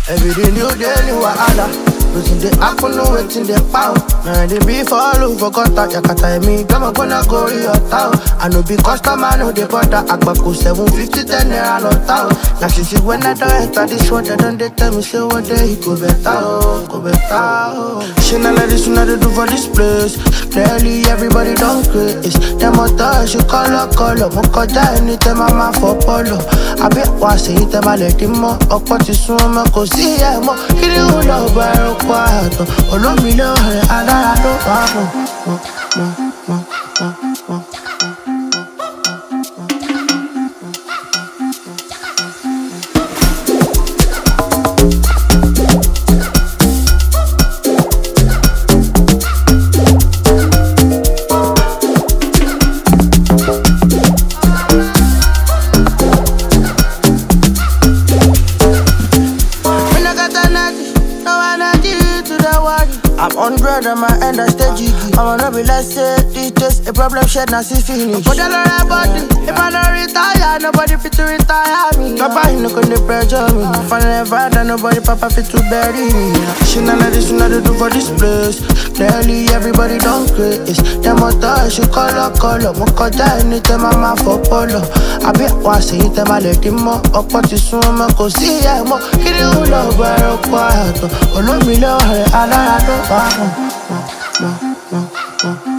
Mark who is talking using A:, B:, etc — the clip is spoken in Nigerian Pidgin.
A: Every day new day, new wahala. Losing the happen, no waiting the power. Now they be follow for contact. Yakata me, come gonna go to your town. I know be customer, no they bother. Akbako 750, 10 naira no town. Now she see when I don't enter this one, they don't they tell me say what day he go better, go better. She not like this, what they do for this place. Clearly everybody don't craze. Them mother, she call up. Mokoja anytime I'm out for polo. I bet once say it, I'm let him more. Up what is soon, I go see him more. Kill you love, but quiet. Oh, no, me know her, and I don't. I'm 100 on my end, I stay jiggy. I wanna be like say, this just a problem, shed, now see finish. But I don't have body, if I don't retire, nobody fit to retire me. Nobody no gonna pressure me. If I never die, nobody papa fit to bury me. She not like this, she not to do for this place. Clearly everybody don't craze. Them mother, she call up. Mokoja anytime I'm out for polo. I bet once say it, I'm let him more. Up what is soon, I go see him more. Kill you love, but quiet. Oh, no, me know her, and I don't.